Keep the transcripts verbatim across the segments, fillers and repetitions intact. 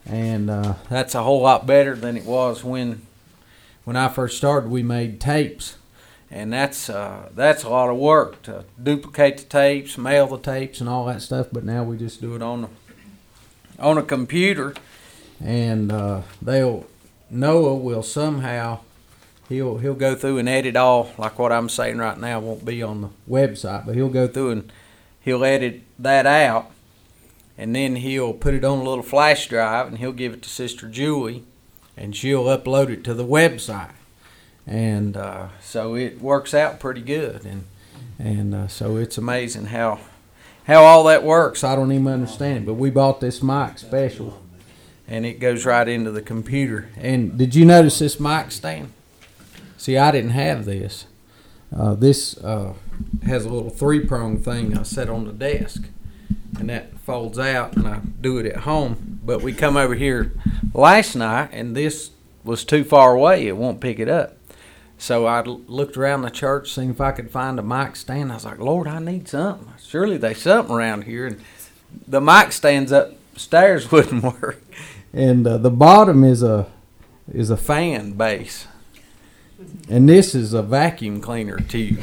and uh, that's a whole lot better than it was when when I first started. We made tapes, and that's uh, that's a lot of work to duplicate the tapes, mail the tapes, and all that stuff. But now we just do it on a, on a computer, and uh, they'll Noah will somehow he'll he'll go through and edit all, like what I'm saying right now won't be on the website, but he'll go through and he'll edit that out, and then he'll put it on a little flash drive, and he'll give it to Sister Julie, and she'll upload it to the website. And uh, so it works out pretty good, and and uh, so it's amazing how how all that works. I don't even understand it, but we bought this mic special, and it goes right into the computer. And did you notice this mic stand? See, I didn't have this. Uh, this uh, has a little three-prong thing I set on the desk, and that folds out, and I do it at home. But we come over here last night, and this was too far away. It won't pick it up. So I looked around the church, seeing if I could find a mic stand. I was like, Lord, I need something. Surely there's something around here. And the mic stands upstairs wouldn't work. And uh, the bottom is a is a fan base. And this is a vacuum cleaner tube.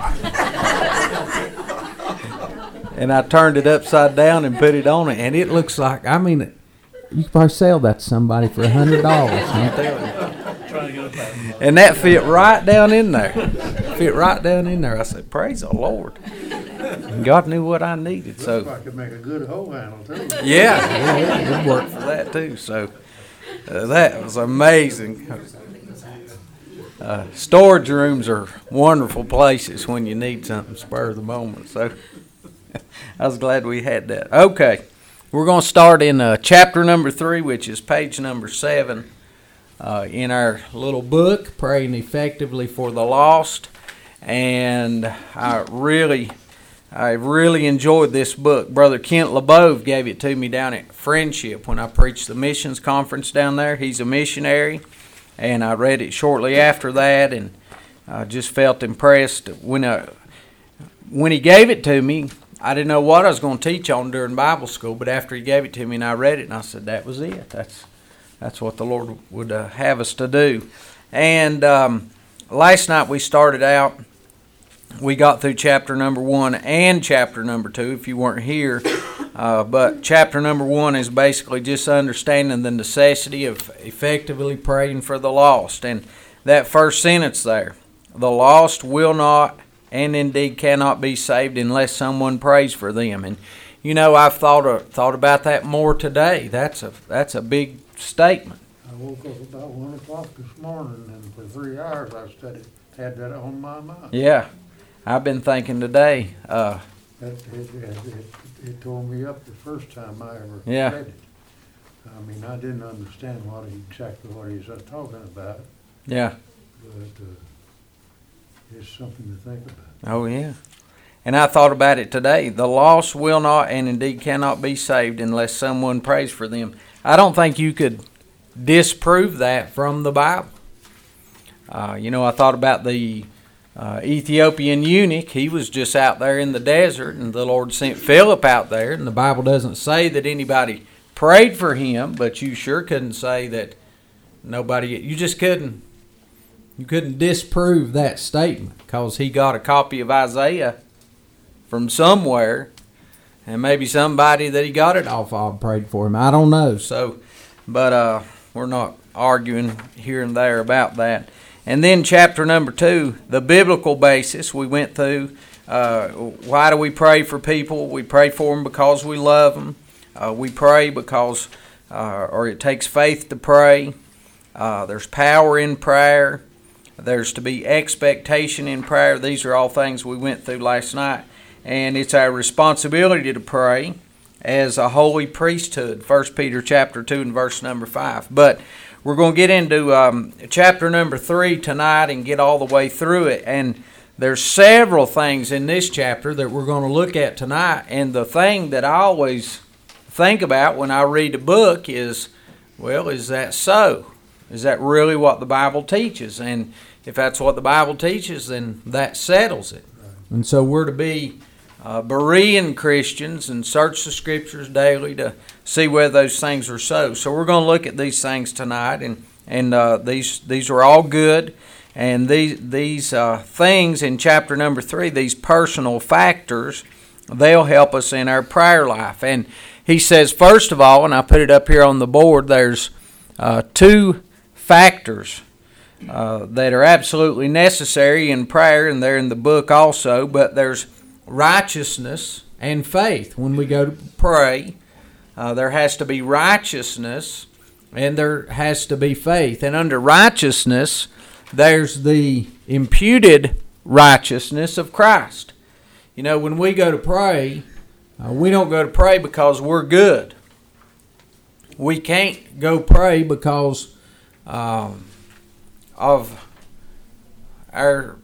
And I turned it upside down and put it on it, and it looks like, I mean, it, you could probably sell that to somebody for a hundred dollars. And that fit right down in there. Fit right down in there. I said, praise the Lord. And God knew what I needed. Looks so like it make a good hoe handle too. Yeah, yeah, it worked for that too. So uh, that was amazing. Uh, storage rooms are wonderful places when you need something spur of the moment. So I was glad we had that. Okay, we're going to start in uh, chapter number three, which is page number seven uh, in our little book, Praying Effectively for the Lost. And I really, I really enjoyed this book. Brother Kent LeBove gave it to me down at Friendship when I preached the missions conference down there. He's a missionary. And I read it shortly after that, and I just felt impressed. When I, when he gave it to me, I didn't know what I was going to teach on during Bible school, but after he gave it to me and I read it, and I said, that was it. That's that's what the Lord would uh, have us to do. And um, last night we started out, we got through chapter number one and chapter number two, if you weren't here. Uh, but chapter number one is basically just understanding the necessity of effectively praying for the lost. And that first sentence there, the lost will not and indeed cannot be saved unless someone prays for them. And you know, I've thought of, thought about that more today. That's a that's a big statement. I woke up about one o'clock this morning, and for three hours I studied, had that on my mind. Yeah, I've been thinking today. Uh, It, it, it, it, it tore me up the first time I ever Yeah. read it. I mean, I didn't understand what he, exactly what he's uh, talking about, yeah. but uh, it's something to think about. Oh, yeah. And I thought about it today. The lost will not and indeed cannot be saved unless someone prays for them. I don't think you could disprove that from the Bible. Uh, you know, I thought about the uh, Ethiopian eunuch. He was just out there in the desert, and the Lord sent Philip out there. And the Bible doesn't say that anybody prayed for him, but you sure couldn't say that nobody. You just couldn't. You couldn't disprove that statement because he got a copy of Isaiah from somewhere, and maybe somebody that he got it off of prayed for him. I don't know. So, but uh, we're not arguing here and there about that. And then chapter number two, the biblical basis we went through. Uh, why do we pray for people? We pray for them because we love them. Uh, we pray because, uh, or it takes faith to pray. Uh, there's power in prayer. There's to be expectation in prayer. These are all things we went through last night. And it's our responsibility to pray as a holy priesthood. First Peter chapter two and verse number five. But we're going to get into um, chapter number three tonight and get all the way through it. And there's several things in this chapter that we're going to look at tonight. And the thing that I always think about when I read a book is, well, is that so? Is that really what the Bible teaches? And if that's what the Bible teaches, then that settles it. And so we're to be uh, Berean Christians and search the Scriptures daily to see whether those things are so. So we're going to look at these things tonight, and and uh, these these are all good. And these these uh, things in chapter number three, these personal factors, they'll help us in our prayer life. And he says, first of all, and I put it up here on the board, there's uh, two factors uh, that are absolutely necessary in prayer, and they're in the book also, but there's righteousness and faith. When we go to pray, uh, there has to be righteousness and there has to be faith. And under righteousness, there's the imputed righteousness of Christ. You know, when we go to pray, uh, we don't go to pray because we're good. We can't go pray because um, of our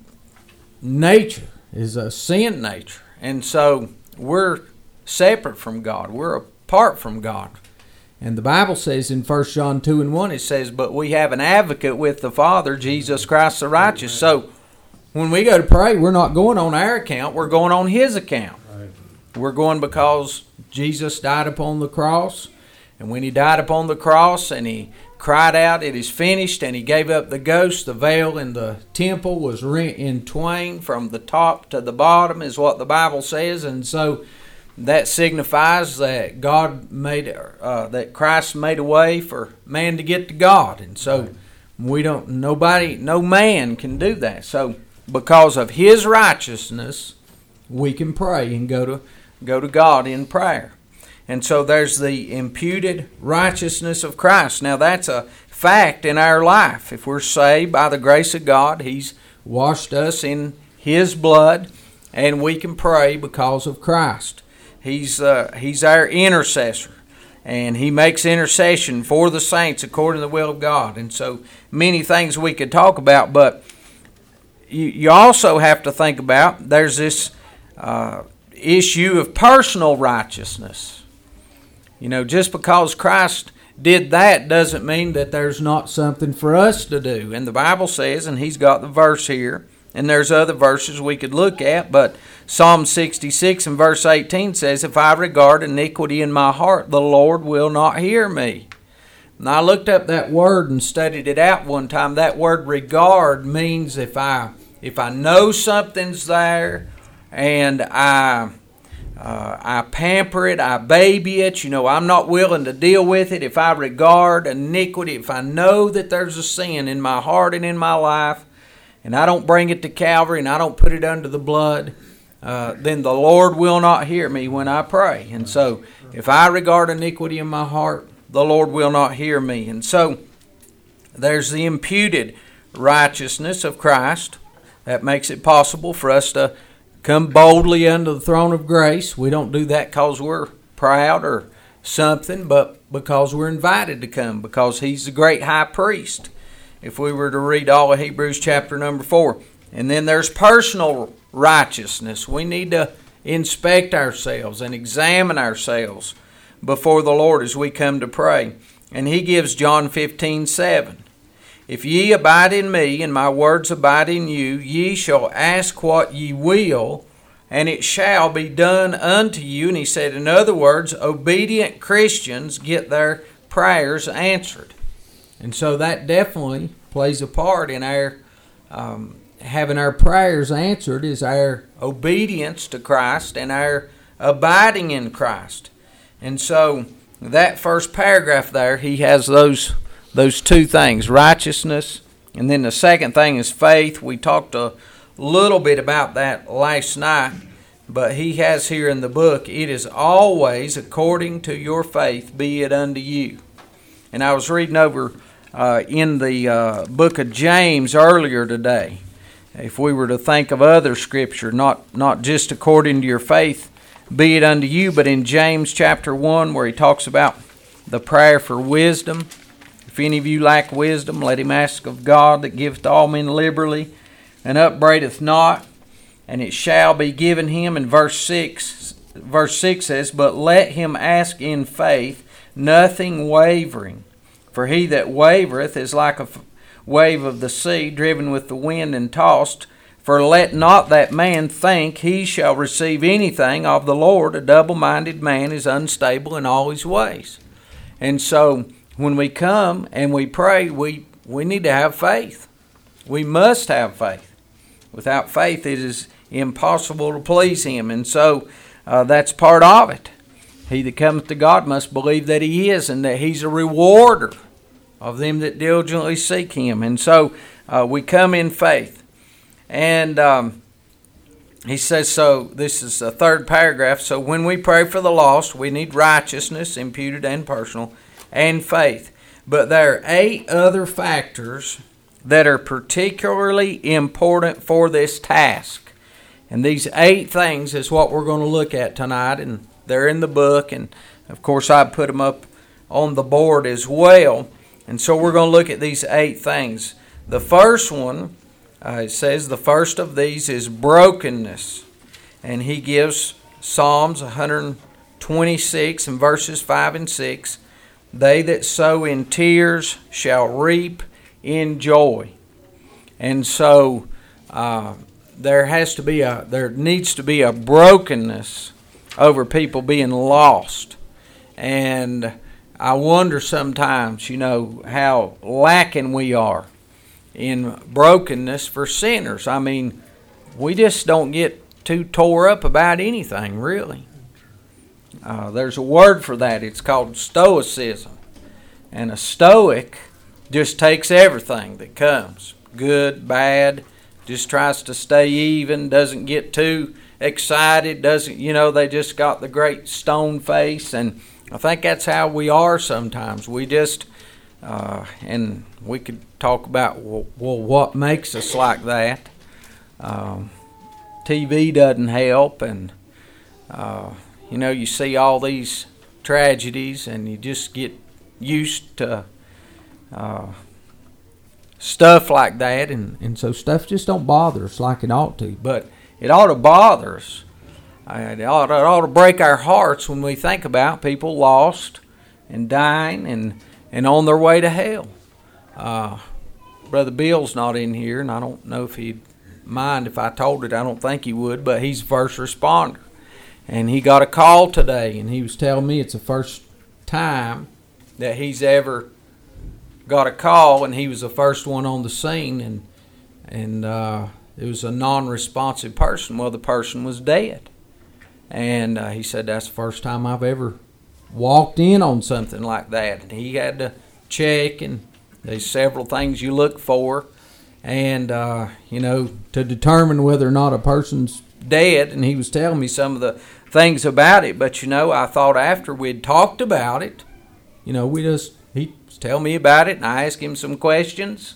nature is a sin nature. And so we're separate from God. We're apart from God. And the Bible says in First John two and one, it says, but we have an advocate with the Father, Jesus Christ the righteous. So when we go to pray, we're not going on our account. We're going on His account. Right. We're going because Jesus died upon the cross. And when He died upon the cross and He cried out, it is finished, and He gave up the ghost, the veil in the temple was rent in twain from the top to the bottom, is what the Bible says. And so that signifies that God made, uh, that Christ made a way for man to get to God. And so we don't, nobody, no man can do that. So because of His righteousness, we can pray and go to go to God in prayer. And so there's the imputed righteousness of Christ. Now that's a fact in our life. If we're saved by the grace of God, He's washed us in His blood, and we can pray because of Christ. He's uh, He's our intercessor, and He makes intercession for the saints according to the will of God. And so many things we could talk about, but you, you also have to think about there's this uh, issue of personal righteousness. You know, just because Christ did that doesn't mean that there's not something for us to do. And the Bible says, and he's got the verse here, and there's other verses we could look at, but Psalm sixty-six and verse eighteen says, if I regard iniquity in my heart, the Lord will not hear me. And I looked up that word and studied it out one time. That word regard means if I if I know something's there and I uh, I pamper it, I baby it, you know, I'm not willing to deal with it. If I regard iniquity, if I know that there's a sin in my heart and in my life, and I don't bring it to Calvary and I don't put it under the blood, uh, then the Lord will not hear me when I pray. And so if I regard iniquity in my heart, the Lord will not hear me. And so there's the imputed righteousness of Christ that makes it possible for us to come boldly under the throne of grace. We don't do that because we're proud or something, but because we're invited to come, because He's the great high priest. If we were to read all of Hebrews chapter number four. And then there's personal righteousness. We need to inspect ourselves and examine ourselves before the Lord as we come to pray. And He gives John fifteen seven. If ye abide in me, and my words abide in you, ye shall ask what ye will, and it shall be done unto you. And He said, in other words, obedient Christians get their prayers answered. And so that definitely plays a part in our um, having our prayers answered, is our obedience to Christ and our abiding in Christ. And so that first paragraph there, he has those those two things, righteousness, and then the second thing is faith. We talked a little bit about that last night, but he has here in the book, it is always according to your faith, be it unto you. And I was reading over uh, in the uh, book of James earlier today. If we were to think of other scripture, not, not just according to your faith, be it unto you, but in James chapter one, where he talks about the prayer for wisdom. If any of you lack wisdom, let him ask of God that giveth to all men liberally and upbraideth not, and it shall be given him. In verse six, verse six says, but let him ask in faith, nothing wavering. For he that wavereth is like a wave of the sea, driven with the wind and tossed. For let not that man think he shall receive anything of the Lord. A double-minded man is unstable in all his ways. And so when we come and we pray, we, we need to have faith. We must have faith. Without faith, it is impossible to please Him. And so uh, that's part of it. He that cometh to God must believe that He is, and that He's a rewarder of them that diligently seek Him. And so uh, we come in faith. And um, he says, so this is the third paragraph. So when we pray for the lost, we need righteousness, imputed and personal, and faith. But there are eight other factors that are particularly important for this task. And these eight things is what we're going to look at tonight. And they're in the book. And of course, I put them up on the board as well. And so we're going to look at these eight things. The first one, Uh, it says the first of these is brokenness. And he gives Psalms one twenty-six and verses five and six. They that sow in tears shall reap in joy. And so uh, there has to be a, there needs to be a brokenness over people being lost. And I wonder sometimes, you know, how lacking we are in brokenness for sinners. I mean, we just don't get too tore up about anything, really. Uh, there's a word for that. It's called stoicism. And a stoic just takes everything that comes, good, bad, just tries to stay even, doesn't get too excited, doesn't, you know, they just got the great stone face. And I think that's how we are sometimes. We just, uh, and we could talk about, well, well, what makes us like that. Um, T V doesn't help, and, uh, you know, you see all these tragedies, and you just get used to uh, stuff like that, and, and so stuff just don't bother us like it ought to. But it ought to bother us. It ought, it ought to break our hearts when we think about people lost and dying and, and on their way to hell. Uh, Brother Bill's not in here, and I don't know if he'd mind if I told it. I don't think he would, but he's a first responder. And he got a call today, and he was telling me it's the first time that he's ever got a call, and he was the first one on the scene, and and uh, it was a non-responsive person. Well, the person was dead. And uh, he said, that's the first time I've ever walked in on something like that. And he had to check, and there's several things you look for, and, uh, you know, to determine whether or not a person's dead. And he was telling me some of the things about it. But, you know, I thought after we'd talked about it, you know, we just, he was telling me about it, and I asked him some questions.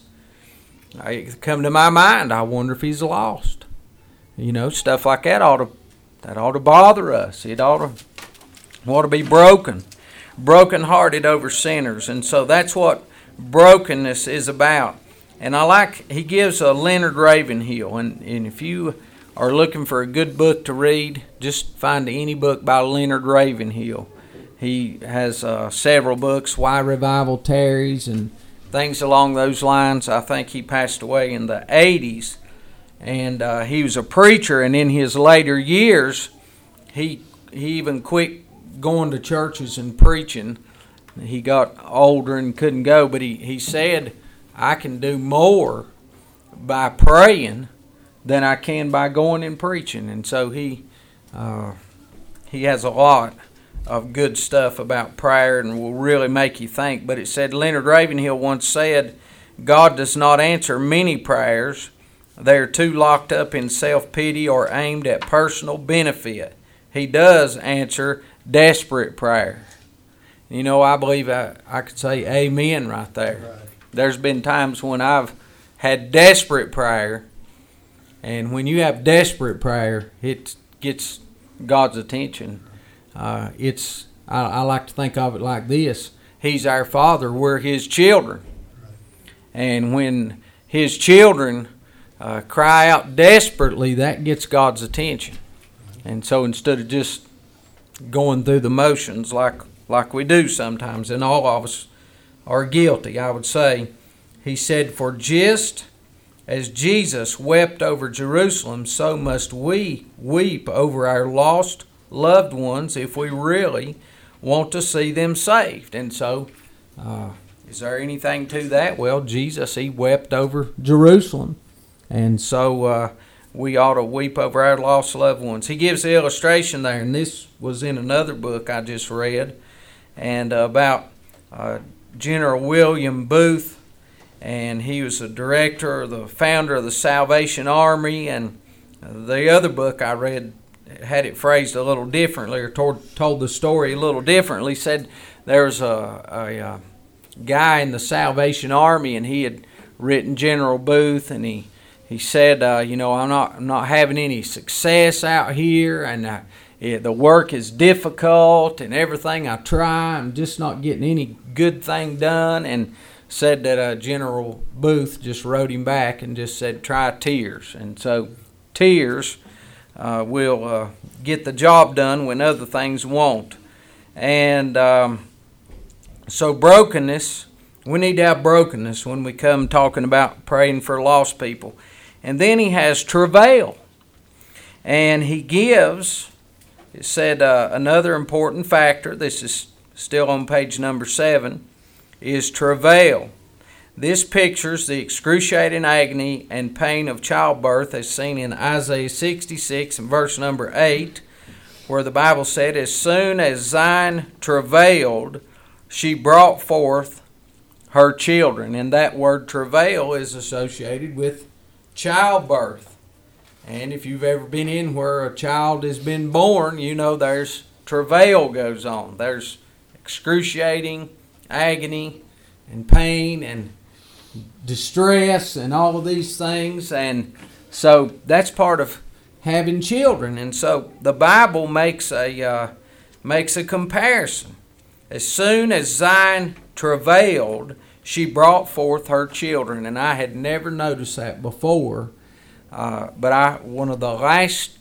It come to my mind, I wonder if he's lost. You know, stuff like that ought to, that ought to bother us. It ought to, ought to be broken, broken-hearted over sinners. And so that's what brokenness is about. And I like, he gives a Leonard Ravenhill, and, and if you are looking for a good book to read, just find any book by Leonard Ravenhill. He has uh, several books, Why Revival Tarries, and things along those lines. I think he passed away in the eighties, and uh, he was a preacher, and in his later years, he he even quit going to churches and preaching. He got older and couldn't go, but he, he said, I can do more by praying than I can by going and preaching. And so he uh, he has a lot of good stuff about prayer and will really make you think. But it said, Leonard Ravenhill once said, God does not answer many prayers. They are too locked up in self-pity or aimed at personal benefit. He does answer desperate prayer. You know, I believe I, I could say amen right there. Right. There's been times when I've had desperate prayer, and when you have desperate prayer, it gets God's attention. Uh, it's I, I like to think of it like this. He's our Father. We're His children. And when His children uh, cry out desperately, that gets God's attention. And so instead of just going through the motions like, like we do sometimes, and all of us are guilty, I would say, He said, for just As Jesus wept over Jerusalem, so must we weep over our lost loved ones if we really want to see them saved. And so, uh, is there anything to that? Well, Jesus, he wept over Jerusalem. And so uh, we ought to weep over our lost loved ones. He gives the illustration there, and this was in another book I just read, and uh, about uh, General William Booth. And he was the director, the founder of the Salvation Army. And the other book I read had it phrased a little differently, or told, told the story a little differently. Said there was a, a, a guy in the Salvation Army, and he had written General Booth, and he he said, uh, you know, I'm not I'm not having any success out here, and uh, it, the work is difficult, and everything I try, I'm just not getting any good thing done. And said that uh, General Booth just wrote him back and just said, try tears. And so tears uh, will uh, get the job done when other things won't. And um, so brokenness, we need to have brokenness when we come talking about praying for lost people. And then he has travail. And he gives, it said uh, another important factor, this is still on page number seven, is travail. This pictures the excruciating agony and pain of childbirth as seen in Isaiah sixty-six and verse number eight, where the Bible said, as soon as Zion travailed, she brought forth her children. And that word travail is associated with childbirth. And if you've ever been in where a child has been born, you know there's travail goes on. There's excruciating agony and pain and distress and all of these things. And so that's part of having children. And so the Bible makes a uh, makes a comparison. As soon as Zion travailed, she brought forth her children. And I had never noticed that before. Uh, but I one of the last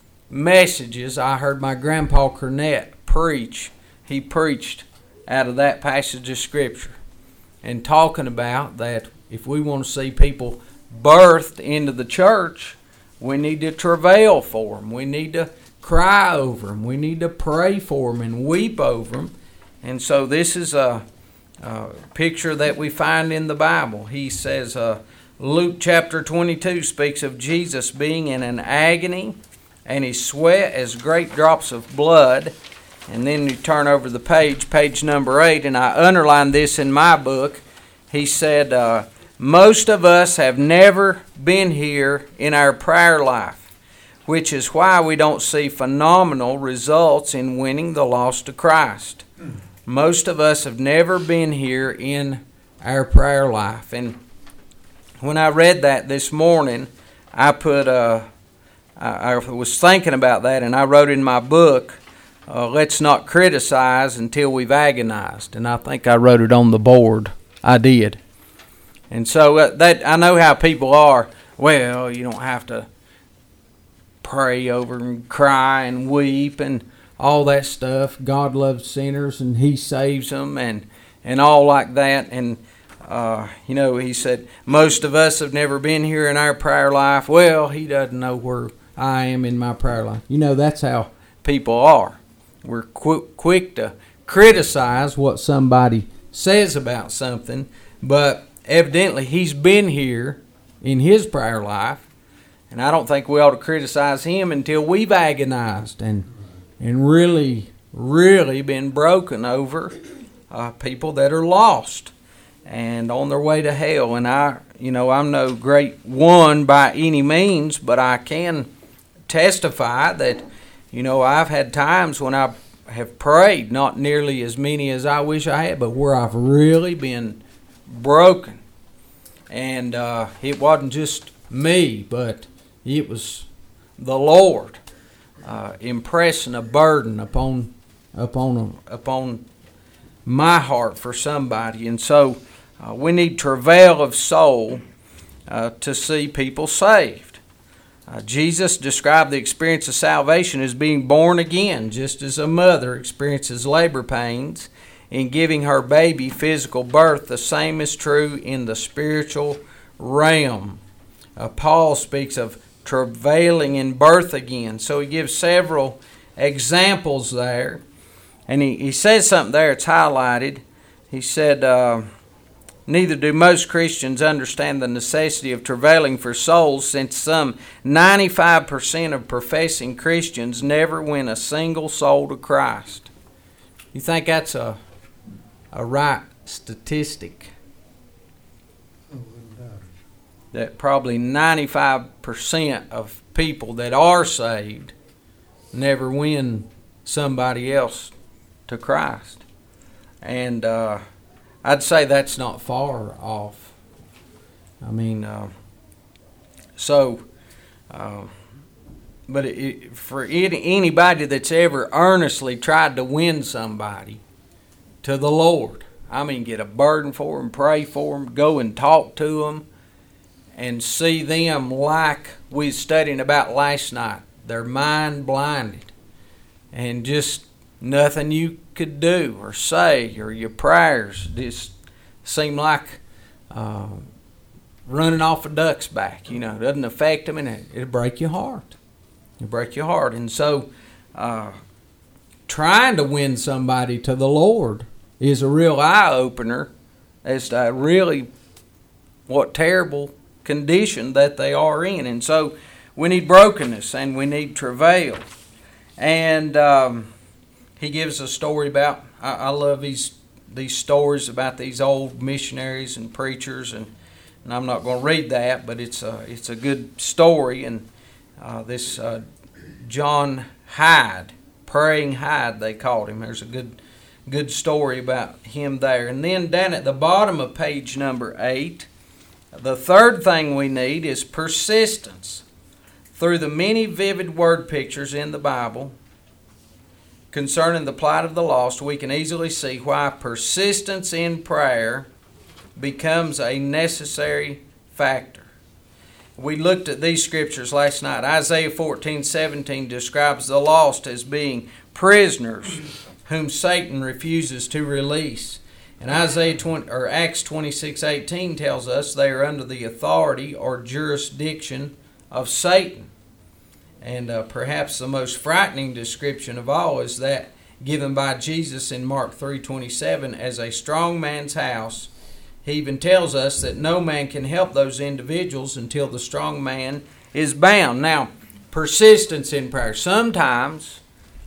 messages I heard my grandpa Cornett preach, he preached out of that passage of Scripture, and talking about that if we want to see people birthed into the church, we need to travail for them. We need to cry over them. We need to pray for them and weep over them. And so this is a, a picture that we find in the Bible. He says, uh, Luke chapter twenty-two speaks of Jesus being in an agony and his sweat as great drops of blood. And then you turn over the page, page number eight, and I underlined this in my book. He said, uh, most of us have never been here in our prayer life, which is why we don't see phenomenal results in winning the lost to Christ. Most of us have never been here in our prayer life. And when I read that this morning, I put, uh, I, I was thinking about that, and I wrote in my book, uh, let's not criticize until we've agonized. And I think I wrote it on the board. I did. And so uh, that I know how people are. Well, you don't have to pray over and cry and weep and all that stuff. God loves sinners and he saves them and, and all like that. And Uh, you know, he said, most of us have never been here in our prayer life. Well, he doesn't know where I am in my prayer life. You know, that's how people are. We're qu- quick to criticize what somebody says about something, but evidently he's been here in his prayer life, and I don't think we ought to criticize him until we've agonized and and really, really been broken over uh, people that are lost and on their way to hell. And I, you know, I'm no great one by any means, but I can testify that, you know, I've had times when I have prayed, not nearly as many as I wish I had, but where I've really been broken. And uh, it wasn't just me, but it was the Lord uh, impressing a burden upon upon upon my heart for somebody. And so Uh, we need travail of soul uh, to see people saved. Uh, Jesus described the experience of salvation as being born again, just as a mother experiences labor pains in giving her baby physical birth. The same is true in the spiritual realm. uh, Paul speaks of travailing in birth again. So he gives several examples there. And he, he says something there, it's highlighted. He said, uh, neither do most Christians understand the necessity of travailing for souls, since some ninety-five percent of professing Christians never win a single soul to Christ. You think that's a, a right statistic? That probably ninety-five percent of people that are saved never win somebody else to Christ. And uh, I'd say that's not far off. I mean, uh, so, uh, but it, it, for it, anybody that's ever earnestly tried to win somebody to the Lord, I mean, get a burden for them, pray for them, go and talk to them, and see them like we was studying about last night. They're mind blinded, and just nothing you could do or say or your prayers just seem like uh, running off a duck's back. You know, it doesn't affect them, and it, it'll break your heart. It'll break your heart. And so uh, trying to win somebody to the Lord is a real eye-opener as to really what terrible condition that they are in. And so we need brokenness and we need travail. And um, he gives a story about, I, I love these these stories about these old missionaries and preachers, and, and I'm not going to read that, but it's a, it's a good story. And uh, this uh, John Hyde, Praying Hyde, they called him. There's a good good story about him there. And then down at the bottom of page number eight, the third thing we need is persistence. Through the many vivid word pictures in the Bible concerning the plight of the lost, we can easily see why persistence in prayer becomes a necessary factor. We looked at these scriptures last night. Isaiah fourteen seventeen describes the lost as being prisoners whom Satan refuses to release. And Isaiah twenty or Acts twenty-six eighteen tells us they are under the authority or jurisdiction of Satan. And uh, perhaps the most frightening description of all is that given by Jesus in Mark three twenty-seven as a strong man's house. He even tells us that no man can help those individuals until the strong man is bound. Now, persistence in prayer. Sometimes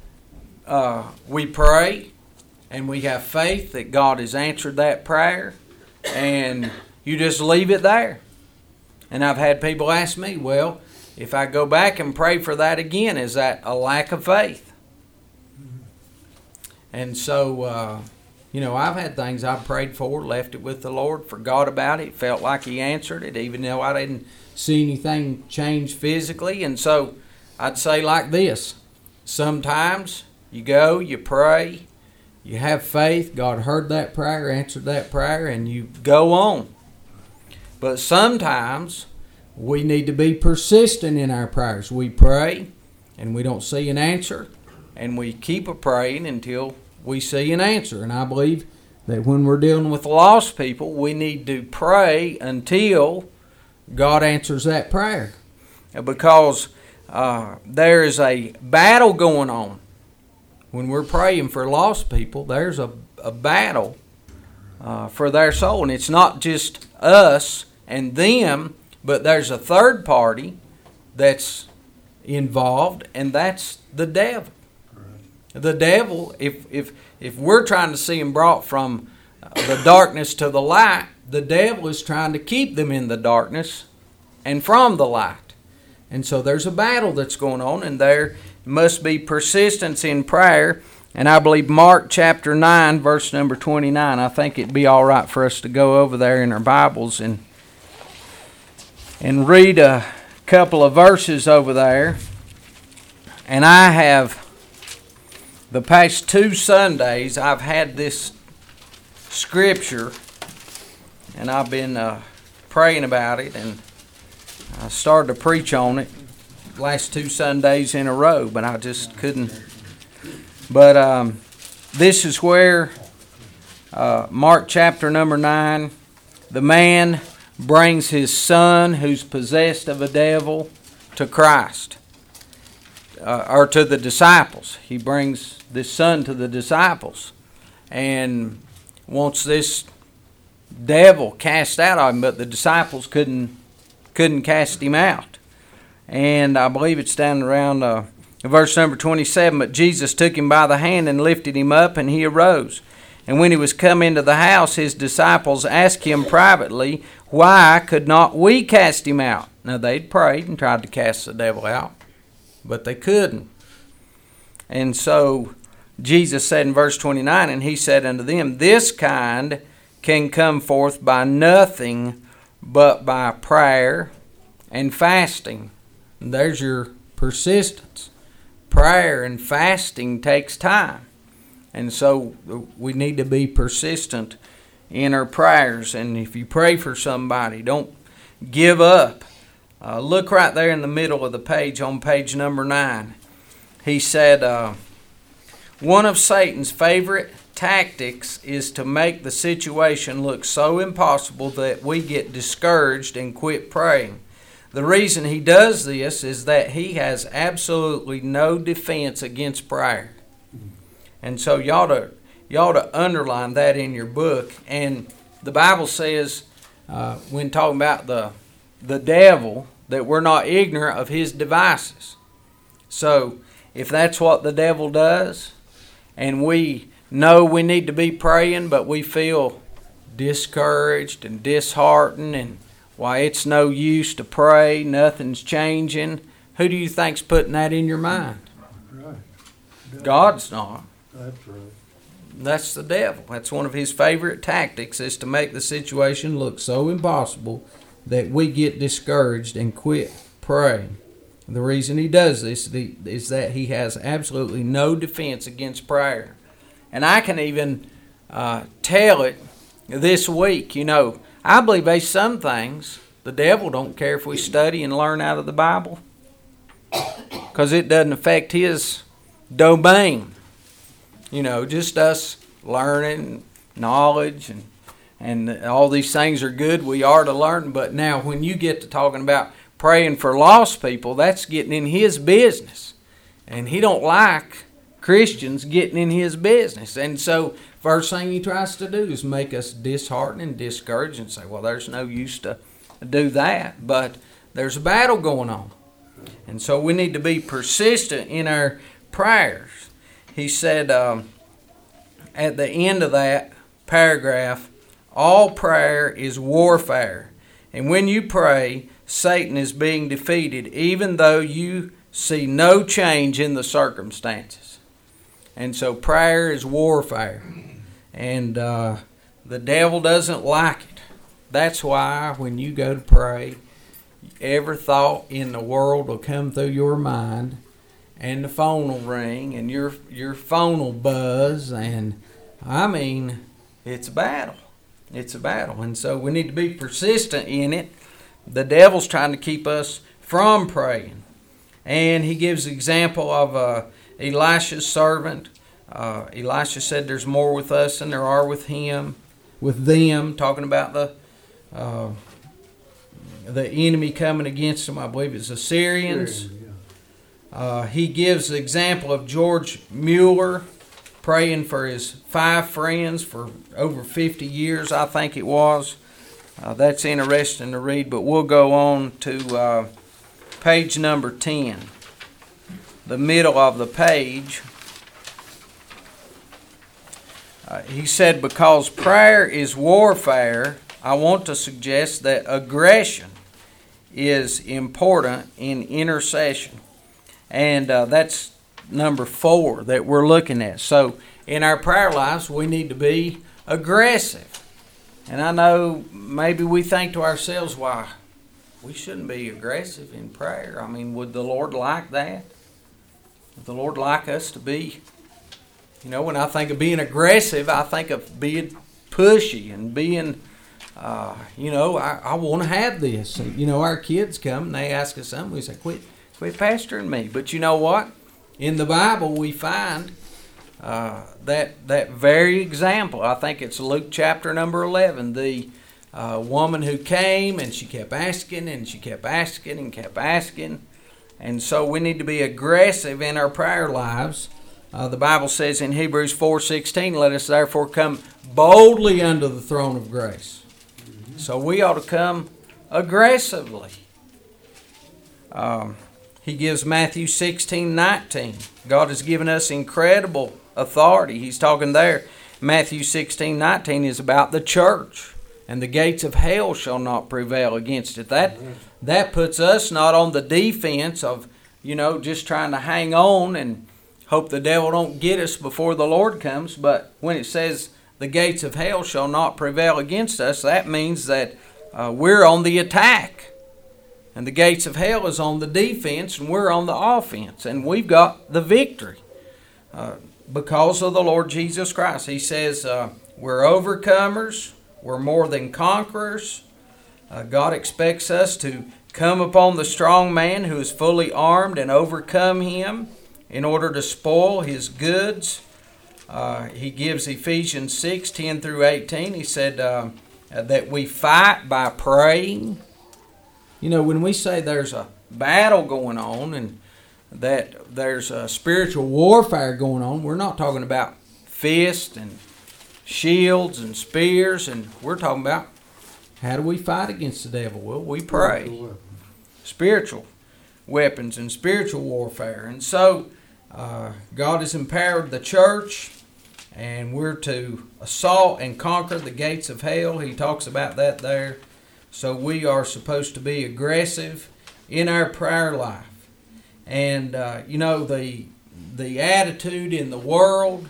uh, we pray and we have faith that God has answered that prayer, and you just leave it there. And I've had people ask me, well, if I go back and pray for that again, is that a lack of faith? And so, uh, you know, I've had things I've prayed for, left it with the Lord, forgot about it, felt like He answered it, even though I didn't see anything change physically. And so I'd say like this, sometimes you go, you pray, you have faith, God heard that prayer, answered that prayer, and you go on. But sometimes we need to be persistent in our prayers. We pray and we don't see an answer, and we keep a praying until we see an answer. And I believe that when we're dealing with lost people, we need to pray until God answers that prayer. Because uh, there is a battle going on. When we're praying for lost people, there's a, a battle uh, for their soul. And it's not just us and them, but there's a third party that's involved, and that's the devil. The devil, if if if we're trying to see him brought from the darkness to the light, the devil is trying to keep them in the darkness and from the light. And so there's a battle that's going on, and there must be persistence in prayer. And I believe Mark chapter nine, verse number twenty-nine, I think it'd be all right for us to go over there in our Bibles and and read a couple of verses over there. And I have, the past two Sundays, I've had this scripture, and I've been uh, praying about it, and I started to preach on it last two Sundays in a row, but I just couldn't. But um, this is where uh, Mark chapter number nine, the man brings his son who's possessed of a devil to Christ, uh, or to the disciples. He brings this son to the disciples and wants this devil cast out of him, but the disciples couldn't couldn't cast him out. And I believe it's down around uh, verse number twenty-seven. But Jesus took him by the hand and lifted him up, and he arose. And when he was come into the house, his disciples asked him privately, why could not we cast him out? Now they'd prayed and tried to cast the devil out, but they couldn't. And so Jesus said in verse twenty-nine, and he said unto them, this kind can come forth by nothing but by prayer and fasting. And there's your persistence. Prayer and fasting takes time. And so we need to be persistent in our prayers. And if you pray for somebody, don't give up. Uh, look right there in the middle of the page on page number nine. He said, uh, one of Satan's favorite tactics is to make the situation look so impossible that we get discouraged and quit praying. The reason he does this is that he has absolutely no defense against prayer. And so you ought to, you ought to underline that in your book. And the Bible says, uh, when talking about the, the devil, that we're not ignorant of his devices. So if that's what the devil does, and we know we need to be praying, but we feel discouraged and disheartened, and why it's no use to pray, nothing's changing, who do you think's putting that in your mind? Right. God's not. That's right. That's the devil. That's one of his favorite tactics, is to make the situation look so impossible that we get discouraged and quit praying. The reason he does this is that he has absolutely no defense against prayer. And I can even uh, tell it this week. You know, I believe there's some things the devil don't care if we study and learn out of the Bible, because it doesn't affect his domain. You know, just us learning, knowledge, and and all these things are good. We are to learn. But now when you get to talking about praying for lost people, that's getting in his business. And he don't like Christians getting in his business. And so first thing he tries to do is make us disheartened and discouraged and say, well, there's no use to do that. But there's a battle going on. And so we need to be persistent in our prayers. He said um, at the end of that paragraph, all prayer is warfare. And when you pray, Satan is being defeated, even though you see no change in the circumstances. And so prayer is warfare. And uh, the devil doesn't like it. That's why when you go to pray, every thought in the world will come through your mind, and the phone will ring, and your your phone will buzz, and I mean, it's a battle. It's a battle. And so we need to be persistent in it. The devil's trying to keep us from praying. And he gives the example of uh, Elisha's servant. Uh, Elisha said there's more with us than there are with him, with them, talking about the uh, the enemy coming against them. I believe it's Assyrians. Syrian, yeah. Uh, he gives the example of George Mueller praying for his five friends for over fifty years, I think it was. Uh, that's interesting to read, but we'll go on to uh, page number ten, the middle of the page. Uh, he said, because prayer is warfare, I want to suggest that aggression is important in intercession. And uh, that's number four that we're looking at. So in our prayer lives, we need to be aggressive. And I know maybe we think to ourselves, why, we shouldn't be aggressive in prayer. I mean, would the Lord like that? Would the Lord like us to be, you know, when I think of being aggressive, I think of being pushy and being, uh, you know, I, I want to have this. And, you know, our kids come and they ask us something, we say, quit, quit pastoring me. But you know what? In the Bible, we find uh, that that very example. I think it's Luke chapter number eleven. The a woman who came and she kept asking and she kept asking and kept asking. And so we need to be aggressive in our prayer lives. Uh, the Bible says in Hebrews four sixteen, let us therefore come boldly unto the throne of grace. Mm-hmm. So we ought to come aggressively. Um, he gives Matthew sixteen nineteen. God has given us incredible authority. He's talking there. Matthew sixteen nineteen is about the church. And the gates of hell shall not prevail against it. That that puts us not on the defense of, you know, just trying to hang on and hope the devil don't get us before the Lord comes. But when it says the gates of hell shall not prevail against us, that means that uh, we're on the attack. And the gates of hell is on the defense and we're on the offense. And we've got the victory uh, because of the Lord Jesus Christ. He says uh, we're overcomers. We're more than conquerors. Uh, God expects us to come upon the strong man who is fully armed and overcome him in order to spoil his goods. Uh, he gives Ephesians six ten through eighteen. He said uh, that we fight by praying. You know, when we say there's a battle going on and that there's a spiritual warfare going on, we're not talking about fists and shields and spears, and we're talking about how do we fight against the devil? Well, we pray. Spiritual, spiritual weapons and spiritual warfare. And so uh, God has empowered the church, and we're to assault and conquer the gates of hell. He talks about that there. So we are supposed to be aggressive in our prayer life. And, uh, you know, the the attitude in the world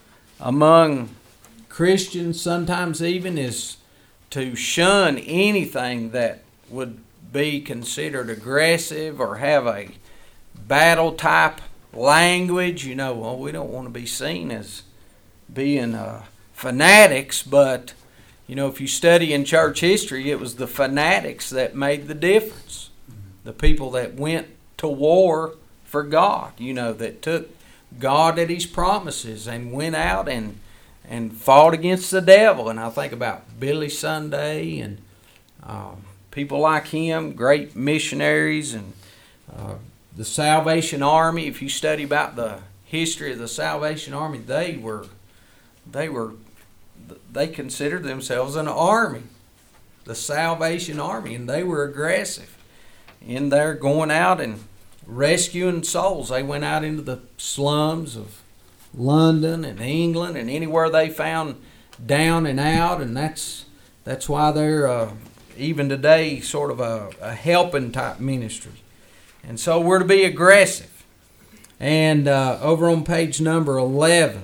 among Christians sometimes even is to shun anything that would be considered aggressive or have a battle type language. You know, well, we don't want to be seen as being uh, fanatics, but, you know, if you study in church history, it was the fanatics that made the difference. The people that went to war for God, you know, that took God at His promises and went out and and fought against the devil. And I think about Billy Sunday and um, people like him, great missionaries, and uh, the Salvation Army. If you study about the history of the Salvation Army, they were they were they considered themselves an army, the Salvation Army, and they were aggressive in there, going out and rescuing souls. They went out into the slums of London and England and anywhere they found down and out, and that's that's why they're uh, even today sort of a, a helping type ministry. And so we're to be aggressive. And uh, over on page number eleven,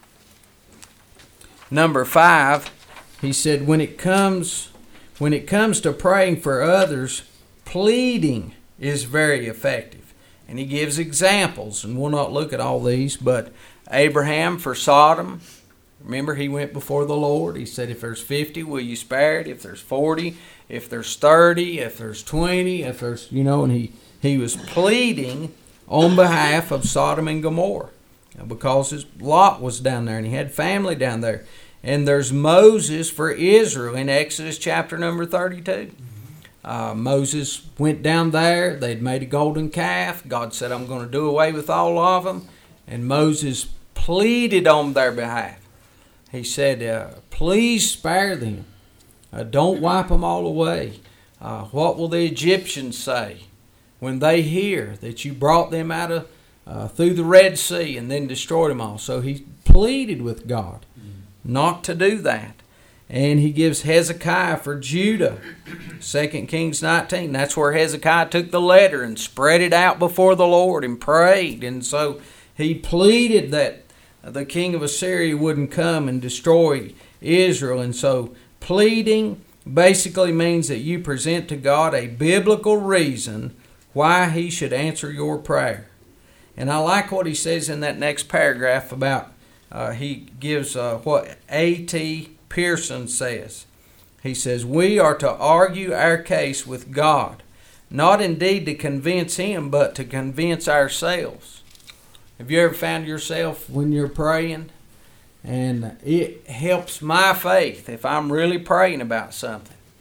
number five, he said, when it comes when it comes to praying for others, pleading is very effective. And he gives examples, and we'll not look at all these, but Abraham for Sodom. Remember, he went before the Lord. He said, if there's fifty, will you spare it? If there's forty, if there's thirty, if there's twenty, if there's, you know, and he, he was pleading on behalf of Sodom and Gomorrah because his Lot was down there and he had family down there. And there's Moses for Israel in Exodus chapter number thirty-two. Uh, Moses went down there. They'd made a golden calf. God said, I'm going to do away with all of them. And Moses pleaded on their behalf. He said, uh, please spare them. Uh, don't wipe them all away. Uh, what will the Egyptians say when they hear that you brought them out of uh, through the Red Sea and then destroyed them all? So he pleaded with God not to do that. And he gives Hezekiah for Judah, Second Kings nineteen. That's where Hezekiah took the letter and spread it out before the Lord and prayed. And so he pleaded that the king of Assyria wouldn't come and destroy Israel. And so pleading basically means that you present to God a biblical reason why He should answer your prayer. And I like what he says in that next paragraph about, uh, he gives uh, what A T Pearson says. He says, we are to argue our case with God, not indeed to convince Him, but to convince ourselves. Have you ever found yourself when you're praying, and it helps my faith if I'm really praying about something,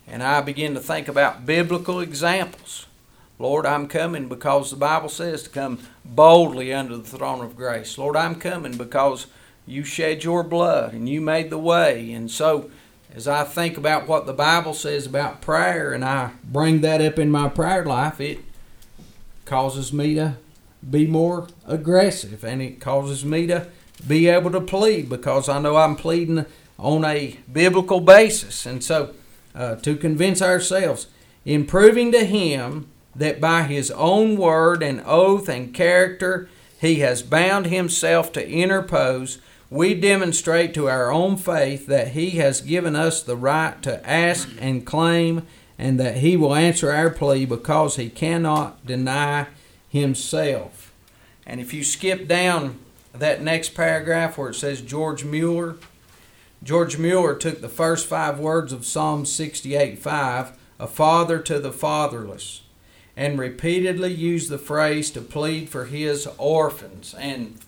and I begin to think about biblical examples. Lord, I'm coming because the Bible says to come boldly under the throne of grace. Lord, I'm coming because you shed your blood and you made the way. And so as I think about what the Bible says about prayer and I bring that up in my prayer life, it causes me to be more aggressive, and it causes me to be able to plead because I know I'm pleading on a biblical basis. And so uh, to convince ourselves, in proving to Him that by His own word and oath and character He has bound Himself to interpose, we demonstrate to our own faith that He has given us the right to ask and claim, and that He will answer our plea because He cannot deny Himself. And if you skip down that next paragraph where it says George Mueller, George Mueller took the first five words of Psalm sixty-eight five, a father to the fatherless, and repeatedly used the phrase to plead for his orphans. And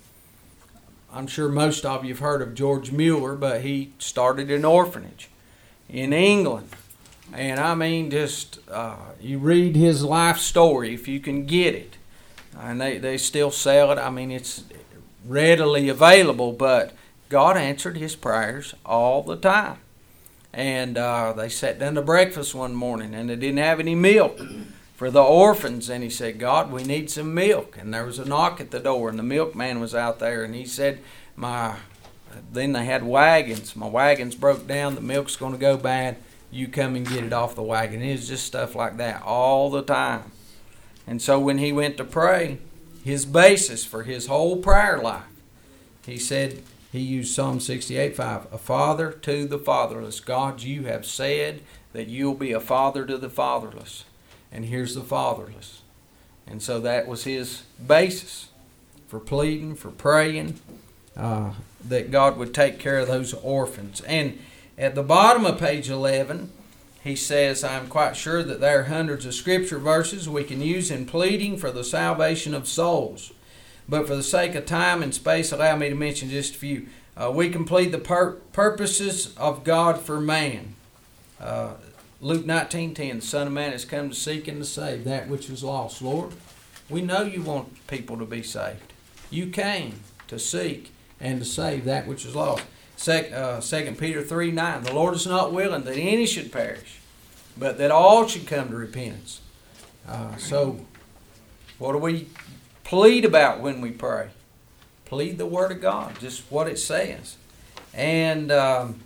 I'm sure most of you have heard of George Mueller, but he started an orphanage in England. And I mean, just, uh, you read his life story if you can get it. And they, they still sell it. I mean, it's readily available, but God answered his prayers all the time. And uh, they sat down to breakfast one morning, and they didn't have any milk for the orphans. And he said, God, we need some milk. And there was a knock at the door, and the milkman was out there, and he said, my, then they had wagons. My wagons broke down. The milk's going to go bad. You come and get it off the wagon. It was just stuff like that all the time. And so when he went to pray, his basis for his whole prayer life, he said, he used Psalm sixty-eight five, a father to the fatherless. God, you have said that you'll be a father to the fatherless. And here's the fatherless. And so that was his basis for pleading, for praying, uh, that God would take care of those orphans. And at the bottom of page eleven, he says, I'm quite sure that there are hundreds of scripture verses we can use in pleading for the salvation of souls. But for the sake of time and space, allow me to mention just a few. Uh, we can plead the pur- purposes of God for man. Uh, Luke nineteen ten, the Son of Man has come to seek and to save that which was lost. Lord, we know you want people to be saved. You came to seek and to save that which was lost. Second, uh, Second Peter three nine, the Lord is not willing that any should perish, but that all should come to repentance. Uh, so, what do we plead about when we pray? Plead the Word of God, just what it says. And um,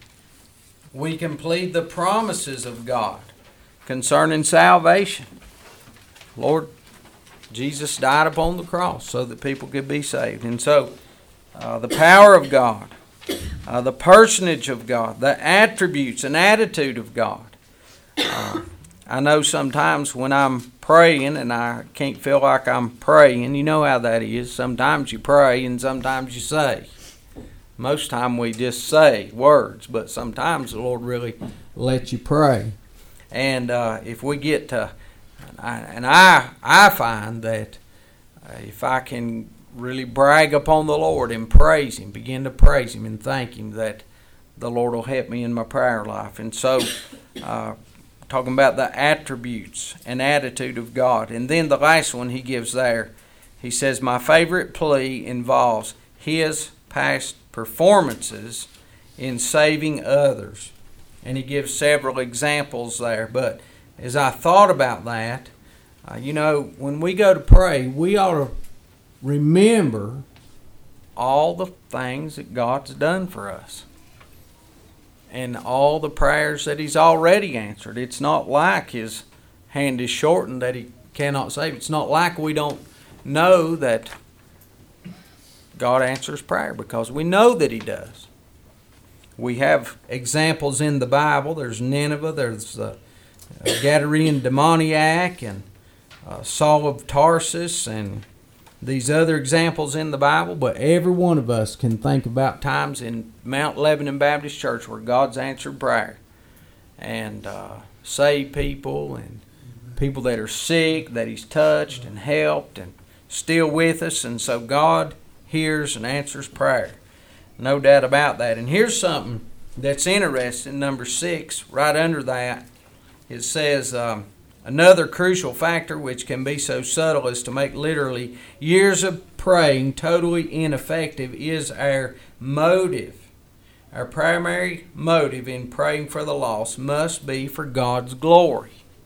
we can plead the promises of God concerning salvation. Lord, Jesus died upon the cross so that people could be saved. And so, uh, the power of God, uh, the personage of God, the attributes and attitude of God. Uh, I know sometimes when I'm praying and I can't feel like I'm praying, you know how that is. Sometimes you pray and sometimes you say. Most time we just say words, but sometimes the Lord really lets you pray. And uh, if we get to, and I, I find that if I can really brag upon the Lord and praise Him, begin to praise Him and thank Him, that the Lord will help me in my prayer life. And so, uh, talking about the attributes and attitude of God. And then the last one he gives there, he says, my favorite plea involves His past performances in saving others. And he gives several examples there. But as I thought about that, uh, you know, when we go to pray, we ought to remember all the things that God's done for us and all the prayers that He's already answered. It's not like His hand is shortened that He cannot save. It's not like we don't know that God answers prayer, because we know that He does. We have examples in the Bible. There's Nineveh, there's the Gadarene demoniac, and uh, Saul of Tarsus, and these other examples in the Bible, but every one of us can think about times in Mount Lebanon Baptist Church where God's answered prayer and uh, saved people, and people that are sick that He's touched and helped and still with us. And so God hears and answers prayer. No doubt about that. And here's something that's interesting, number six, right under that. it says, um, another crucial factor which can be so subtle as to make literally years of praying totally ineffective is our motive. Our primary motive in praying for the lost must be for God's glory.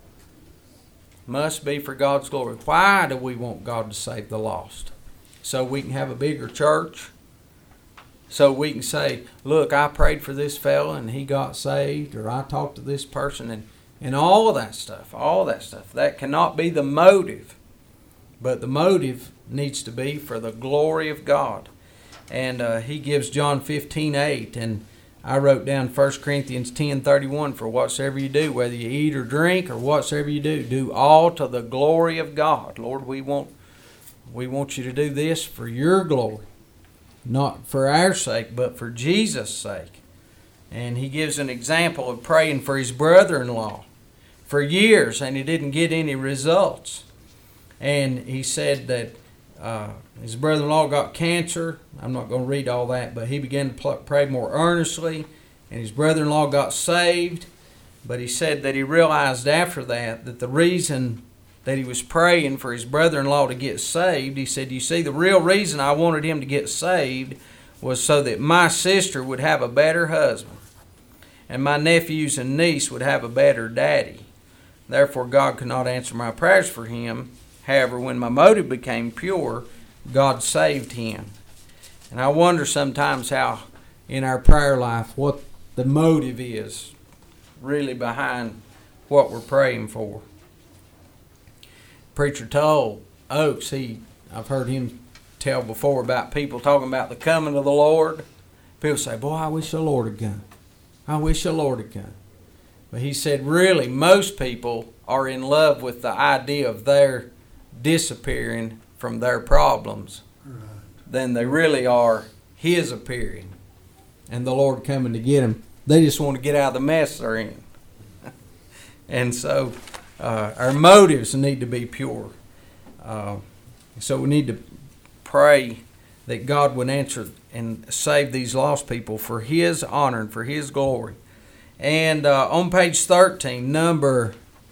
Must be for God's glory. Why do we want God to save the lost? So we can have a bigger church? So we can say, look, I prayed for this fella and he got saved, or I talked to this person, and, and all of that stuff, all that stuff. That cannot be the motive. But the motive needs to be for the glory of God. And uh, he gives John fifteen eight, and I wrote down First Corinthians ten thirty-one, for whatsoever you do, whether you eat or drink or whatsoever you do, do all to the glory of God. Lord, we want we want you to do this for your glory, not for our sake, but for Jesus' sake. And he gives an example of praying for his brother-in-law for years, and he didn't get any results. And he said that uh, his brother-in-law got cancer. I'm not going to read all that, but he began to pray more earnestly, and his brother-in-law got saved. But he said that he realized after that that the reason that he was praying for his brother-in-law to get saved, he said, you see, the real reason I wanted him to get saved was so that my sister would have a better husband, and my nephews and niece would have a better daddy. Therefore, God could not answer my prayers for him. However, when my motive became pure, God saved him. And I wonder sometimes how in our prayer life what the motive is really behind what we're praying for. Preacher told Oaks, he I've heard him tell before about people talking about the coming of the Lord. People say, boy, I wish the Lord had come. I wish the Lord had come. But he said, really, most people are in love with the idea of their disappearing from their problems than they really are his appearing and the Lord coming to get them. They just want to get out of the mess they're in. And so uh, our motives need to be pure. Uh, so we need to pray that God would answer and save these lost people for his honor and for his glory. And uh, on page thirteen, number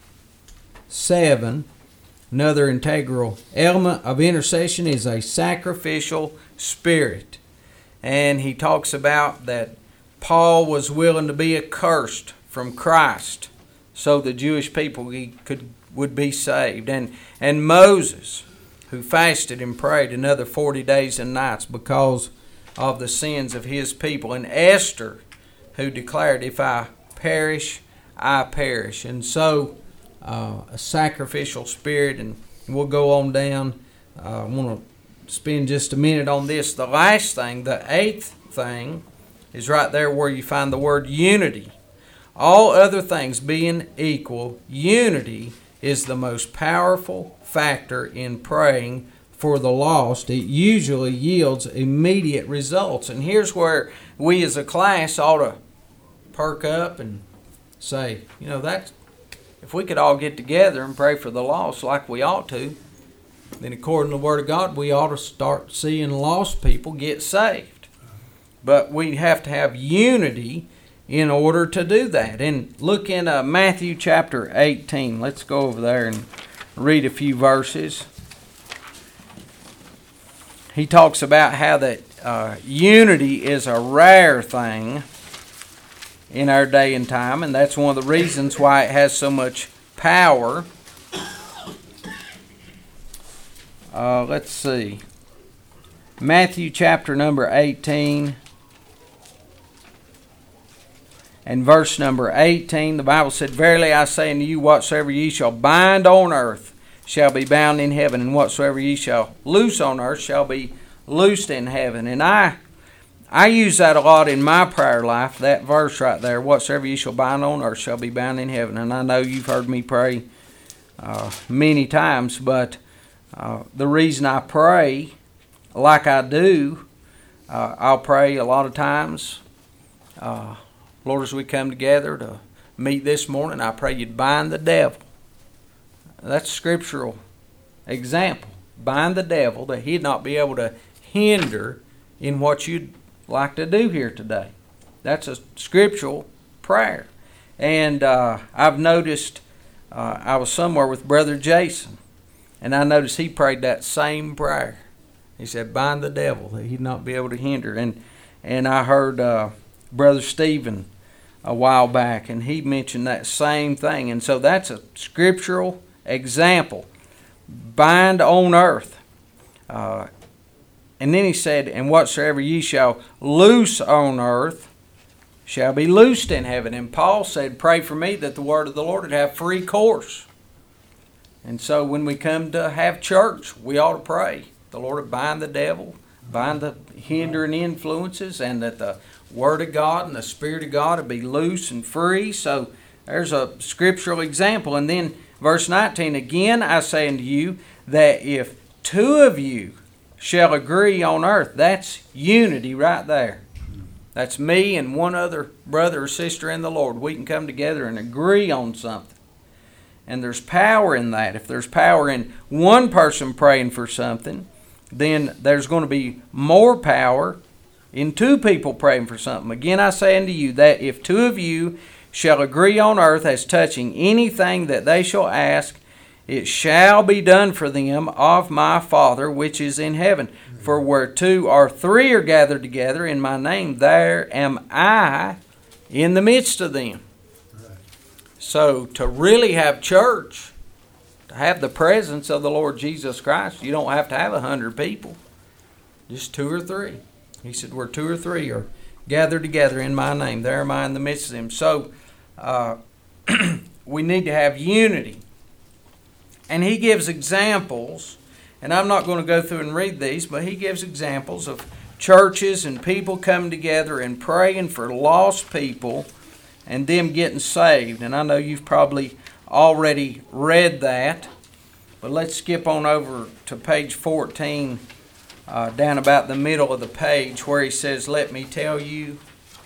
seven, another integral element of intercession is a sacrificial spirit. And he talks about that Paul was willing to be accursed from Christ so the Jewish people could would be saved. And, and Moses, who fasted and prayed another forty days and nights because of the sins of his people. And Esther, who declared, if I perish, I perish. And so uh, a sacrificial spirit, and we'll go on down. Uh, I want to spend just a minute on this. The last thing, the eighth thing, is right there where you find the word unity. All other things being equal, unity is the most powerful factor in praying for the lost. It usually yields immediate results. And here's where we as a class ought to perk up and say, you know, that's, if we could all get together and pray for the lost like we ought to, then according to the Word of God, we ought to start seeing lost people get saved. But we have to have unity in order to do that. And look in uh, Matthew chapter eighteen. Let's go over there and read a few verses. He talks about how that uh, unity is a rare thing in our day and time, and that's one of the reasons why it has so much power. Uh, let's see. Matthew chapter number eighteen and verse number eighteen, the Bible said, verily I say unto you, whatsoever ye shall bind on earth shall be bound in heaven, and whatsoever ye shall loose on earth shall be loosed in heaven. And I I use that a lot in my prayer life, that verse right there, whatsoever ye shall bind on earth shall be bound in heaven. And I know you've heard me pray uh, many times, but uh, the reason I pray like I do, uh, I'll pray a lot of times, uh, Lord, as we come together to meet this morning, I pray you'd bind the devil. That's a scriptural example. Bind the devil that he'd not be able to hinder in what you'd like to do here today. That's a scriptural prayer. And uh, I've noticed, uh, I was somewhere with Brother Jason, and I noticed he prayed that same prayer. He said, bind the devil, that he'd not be able to hinder. And and I heard uh, Brother Stephen a while back, and he mentioned that same thing. And so that's a scriptural example. Bind on earth. Uh, and then he said, and whatsoever ye shall loose on earth shall be loosed in heaven. And Paul said, pray for me that the word of the Lord would have free course. And so when we come to have church, we ought to pray. The Lord would bind the devil, bind the hindering influences, and that the Word of God and the Spirit of God would be loose and free. So there's a scriptural example. And then verse nineteen, again I say unto you that if two of you shall agree on earth, that's unity right there. That's me and one other brother or sister in the Lord. We can come together and agree on something. And there's power in that. If there's power in one person praying for something, then there's going to be more power in two people praying for something. Again, I say unto you that if two of you shall agree on earth as touching anything that they shall ask, it shall be done for them of my Father which is in heaven. For where two or three are gathered together in my name, there am I in the midst of them. So to really have church, to have the presence of the Lord Jesus Christ, you don't have to have a hundred people. Just two or three. He said, where two or three are gathered together in my name, there am I in the midst of them. So uh, we need to have unity. And he gives examples, and I'm not going to go through and read these, but he gives examples of churches and people coming together and praying for lost people and them getting saved. And I know you've probably already read that, but let's skip on over to page fourteen, uh, down about the middle of the page, where he says, let me tell you,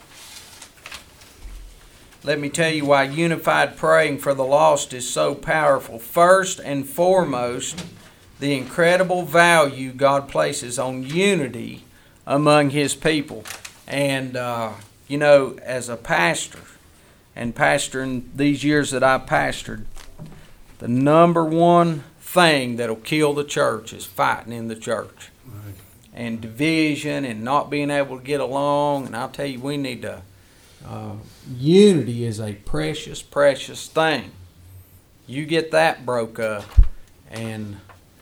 let me tell you why unified praying for the lost is so powerful. First and foremost, the incredible value God places on unity among His people. And, uh, you know, as a pastor, and pastoring these years that I've pastored, the number one thing that'll kill the church is fighting in the church. Right. And division and not being able to get along. And I'll tell you, we need to... Uh, unity is a precious, precious thing. You get that broke up, and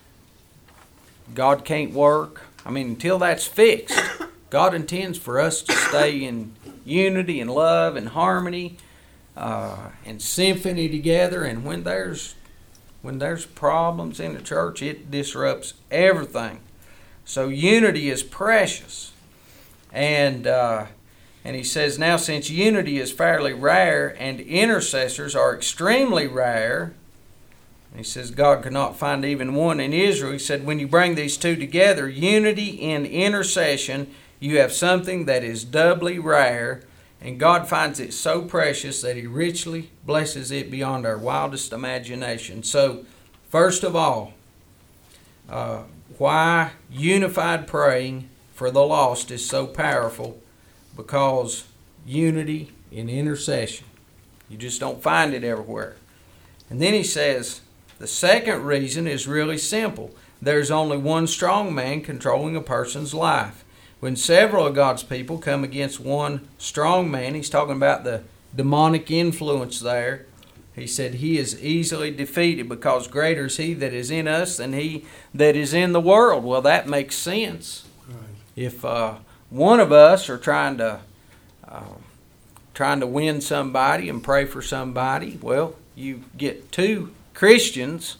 God can't work. I mean, until that's fixed, God intends for us to stay in unity and love and harmony uh, and symphony together. And when there's when there's problems in the church, it disrupts everything. So unity is precious, and. Uh, And he says, now since unity is fairly rare and intercessors are extremely rare, and he says God could not find even one in Israel. He said, when you bring these two together, unity in intercession, you have something that is doubly rare, and God finds it so precious that He richly blesses it beyond our wildest imagination. So, first of all, uh, why unified praying for the lost is so powerful. Because unity in intercession. You just don't find it everywhere. And then he says, the second reason is really simple. There's only one strong man controlling a person's life. When several of God's people come against one strong man, he's talking about the demonic influence there. He said he is easily defeated because greater is he that is in us than he that is in the world. Well, that makes sense. Right. If... Uh, One of us are trying to uh, trying to win somebody and pray for somebody. Well, you get two Christians.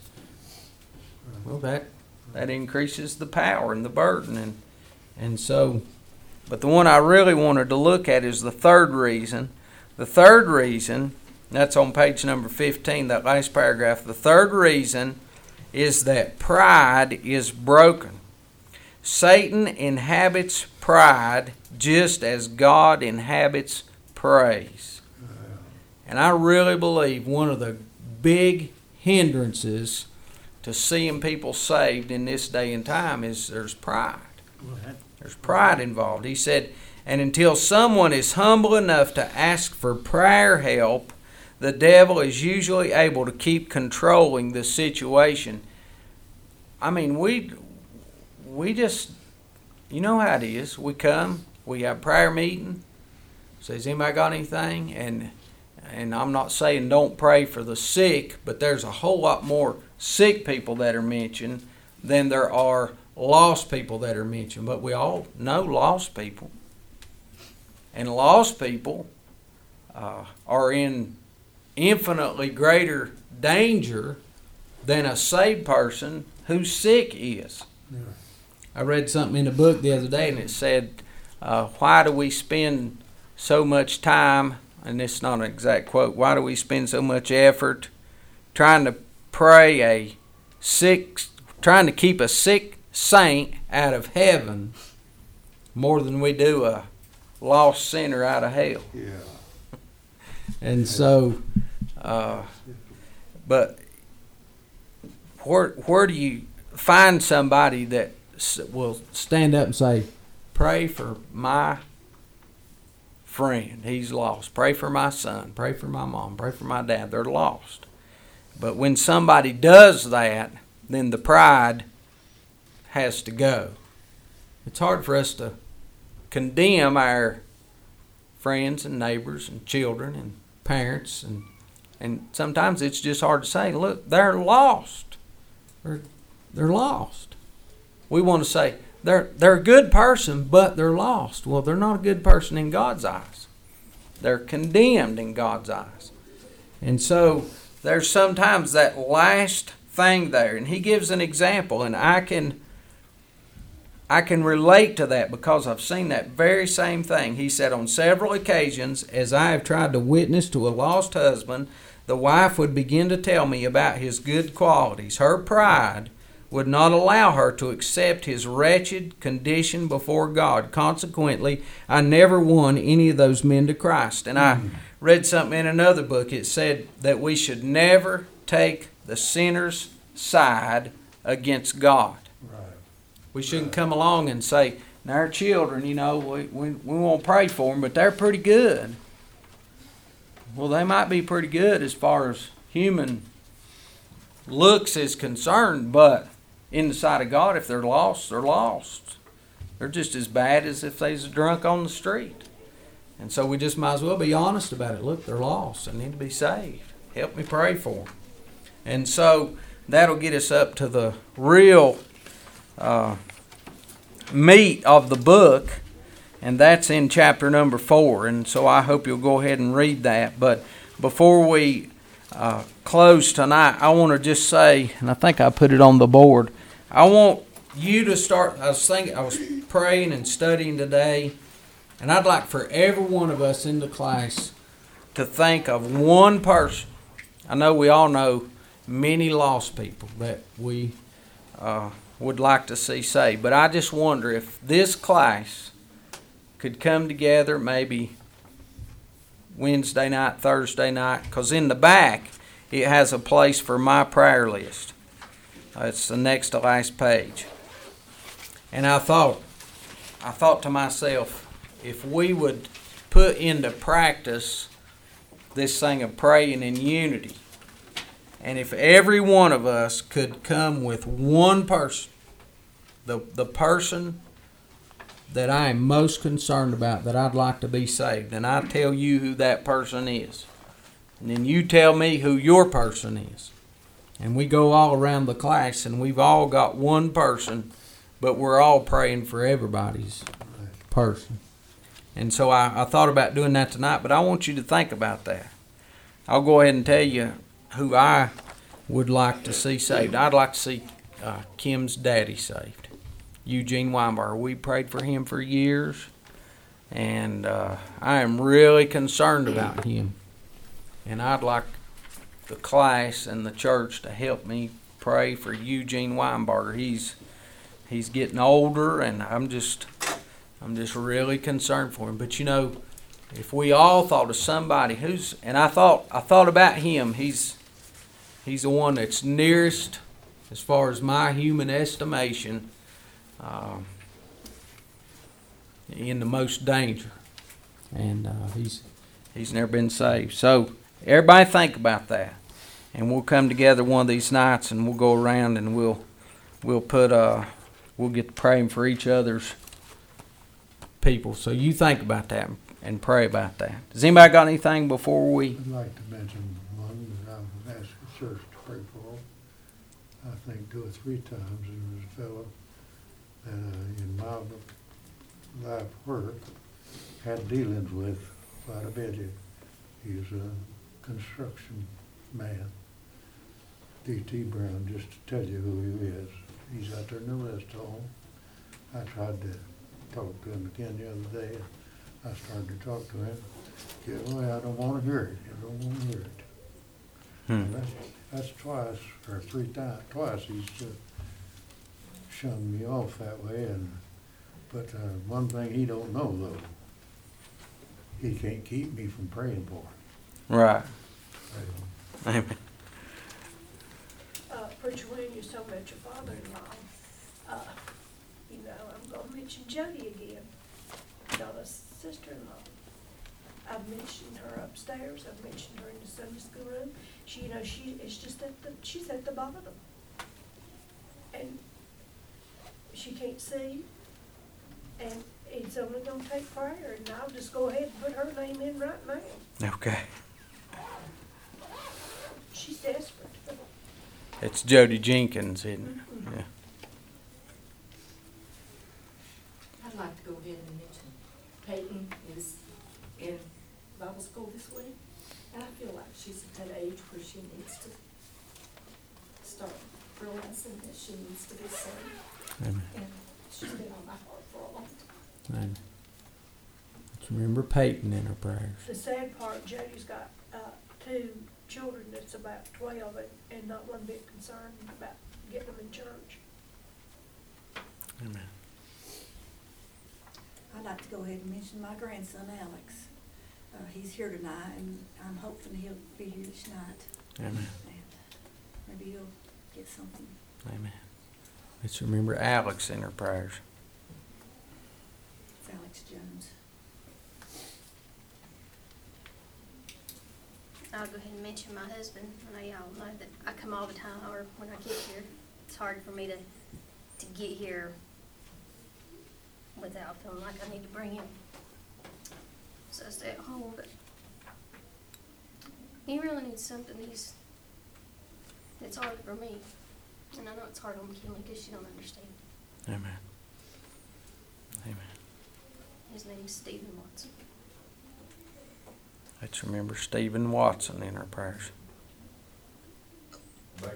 Well, that that increases the power and the burden, and and so. But the one I really wanted to look at is the third reason. The third reason, that's on page number fifteen, that last paragraph. The third reason is that pride is broken. Satan inhabits pride just as God inhabits praise. And I really believe one of the big hindrances to seeing people saved in this day and time is there's pride. There's pride involved. He said, and until someone is humble enough to ask for prayer help, the devil is usually able to keep controlling the situation. I mean, we we just, you know how it is. We come, we have prayer meeting. Says, anybody got anything? And and I'm not saying don't pray for the sick, but there's a whole lot more sick people that are mentioned than there are lost people that are mentioned. But we all know lost people. And lost people uh, are in infinitely greater danger than a saved person who's sick is. Yeah. I read something in a book the other day, and it said, uh, why do we spend so much time, and it's not an exact quote, why do we spend so much effort trying to pray a sick, trying to keep a sick saint out of heaven more than we do a lost sinner out of hell? Yeah. And so, uh, but where where do you find somebody that will stand up and say, pray for my friend, he's lost. Pray for my son. Pray for my mom. Pray for my dad. They're lost. But when somebody does that, then the pride has to go. It's hard for us to condemn our friends and neighbors and children and parents, and and sometimes it's just hard to say, look, they're lost. They're, they're lost. We want to say, They're they're a good person, but they're lost. Well, they're not a good person in God's eyes. They're condemned in God's eyes. And so there's sometimes that last thing there. And he gives an example, and I can I can relate to that because I've seen that very same thing. He said, on several occasions, as I have tried to witness to a lost husband, the wife would begin to tell me about his good qualities. Her pride would not allow her to accept his wretched condition before God. Consequently, I never won any of those men to Christ. And I read something in another book. It said that we should never take the sinner's side against God. Right. We shouldn't come along and say, now our children, you know, we, we, we won't pray for them, but they're pretty good. Well, they might be pretty good as far as human looks is concerned, but in the sight of God, if they're lost, they're lost. They're just as bad as if they's drunk on the street. And so we just might as well be honest about it. Look, they're lost. They need to be saved. Help me pray for them. And so that'll get us up to the real uh, meat of the book, and that's in chapter number four. And so I hope you'll go ahead and read that. But before we uh, close tonight, I want to just say, and I think I put it on the board, I want you to start, I was thinking, I was praying and studying today, and I'd like for every one of us in the class to think of one person. I know we all know many lost people that we uh, would like to see saved, but I just wonder if this class could come together maybe Wednesday night, Thursday night, because in the back it has a place for my prayer list. Uh, it's the next to last page. And I thought, I thought to myself, if we would put into practice this thing of praying in unity, and if every one of us could come with one person, the the person that I am most concerned about, that I'd like to be saved, and I tell you who that person is, and then you tell me who your person is, and we go all around the class, and we've all got one person, but we're all praying for everybody's person. And so I, I thought about doing that tonight, but I want you to think about that. I'll go ahead and tell you who I would like to see saved. I'd like to see uh, Kim's daddy saved, Eugene Weinberger. We prayed for him for years, and uh, I am really concerned about him. And I'd like the class and the church to help me pray for Eugene Weinberger. He's he's getting older, and I'm just I'm just really concerned for him. But you know, if we all thought of somebody who's, and I thought I thought about him, he's he's the one that's nearest, as far as my human estimation, uh, in the most danger, and uh, he's he's never been saved. So Everybody think about that. And we'll come together one of these nights and we'll go around and we'll we'll put uh we'll get to praying for each other's people. So you think about that and pray about that. Does anybody got anything before we? I'd like to mention one that I was asked the church to pray for. I think two or three times. There was a fellow that uh, in my life work had dealings with quite a bit. He was a construction man. D T Brown, just to tell you who he is. He's out there in the rest home. I tried to talk to him again the other day. I started to talk to him. Get away, I don't want to hear it. I don't want to hear it. Hmm. That's, that's twice, or three times, twice he's uh, shunned me off that way. And But uh, one thing he don't know, though, he can't keep me from praying for him. Right. Uh, Amen. Uh, Preacher William, you was talking about your father-in-law. Uh, you know, I'm gonna mention Jody again, Donna's sister-in-law. I've mentioned her upstairs, I've mentioned her in the Sunday school room. She, you know, she, it's just at the, she's at the bottom. And she can't see, and it's only gonna take prayer, and I'll just go ahead and put her name in right now. Okay. She's desperate. It's Jody Jenkins, isn't it? Mhm. Yeah. I'd like to go ahead and mention Peyton is in Bible school this week, and I feel like she's at that age where she needs to start realizing that she needs to be saved, Amen. and she's been on my heart for a long time. Amen. Let's remember Peyton in our prayers. The sad part, Jody's got, uh, two children that's about twelve and, and not one bit concerned about getting them in church. Amen. I'd like to go ahead and mention my grandson, Alex. Uh, he's here tonight, and I'm hoping he'll be here this night. Amen. And maybe he'll get something. Amen. Let's remember Alex in our prayers. It's Alex Jones. I'll go ahead and mention my husband. I know y'all know that I come all the time, or when I get here, it's hard for me to, to get here without feeling like I need to bring him. So I stay at home, but he really needs something he's, it's hard for me. And I know it's hard on Kelly because she don't understand. Amen. Amen. His name's Stephen Watson. Let's remember Stephen Watson in our prayers. Baker.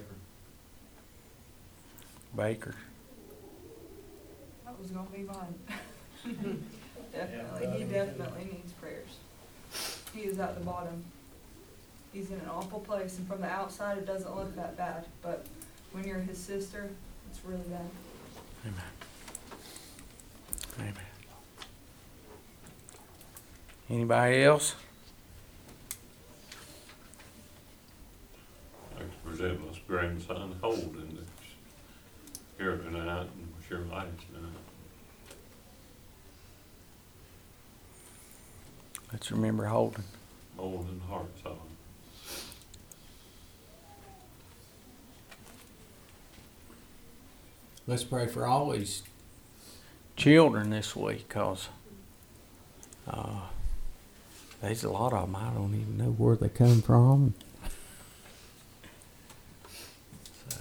Baker. That was gonna be mine. Definitely, he definitely needs prayers. He is at the bottom. He's in an awful place, and from the outside, it doesn't look that bad, but when you're his sister, it's really bad. Amen. Amen. Anybody else? I present my grandson Holden that's here tonight and was here last night. Let's remember Holden. Holden Hartzog. Let's pray for all these children this week, because uh, there's a lot of them. I don't even know where they come from. So,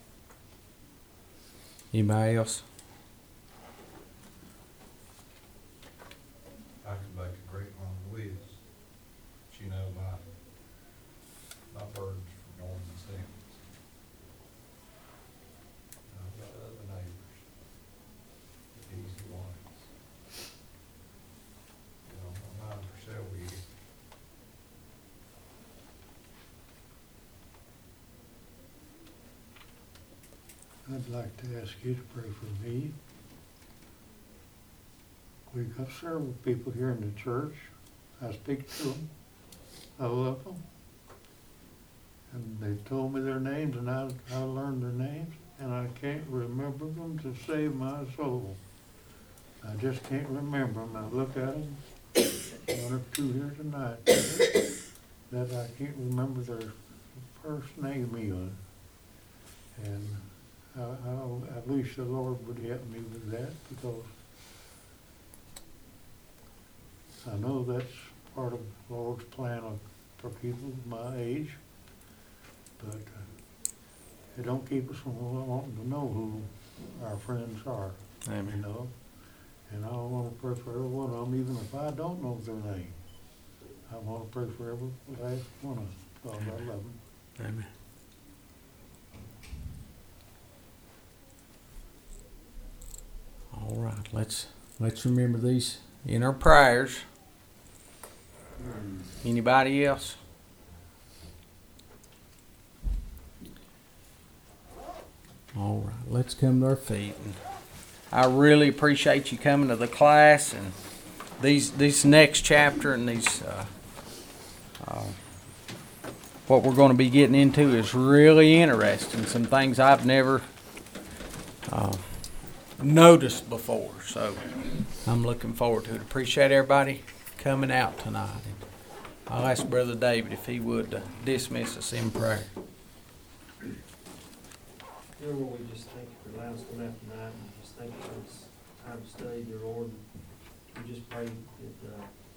anybody else? I could make a great one whiz. But you know, my, my birds were going to sing. I've got other neighbors, the easy ones. You know, my mine for several years. I'd like to ask you to pray for me. We've got several people here in the church. I speak to them. I love them. And they've told me their names, and I, I learned their names, and I can't remember them to save my soul. I just can't remember them. I look at them, one or two here tonight. that I can't remember their first name even. And I, I, at least the Lord would help me with that, because I know that's part of the Lord's plan of, for people my age, but uh, it don't keep us from wanting to know who our friends are, you Amen. know? And I want to pray for every one of them, even if I don't know their name. I want to pray for every last one of them, because I love them. Amen. All right, let's let's remember these in our prayers. Anybody else? All right, let's come to our feet. And I really appreciate you coming to the class, and these this next chapter and these uh, uh, what we're going to be getting into is really interesting. Some things I've never uh, noticed before, so I'm looking forward to it. Appreciate everybody coming out tonight. And I'll ask Brother David if he would uh, dismiss us in prayer. Dear Lord, we just thank you for allowing us to come out tonight, and just thank you for this time to study, dear Lord. We just pray that uh,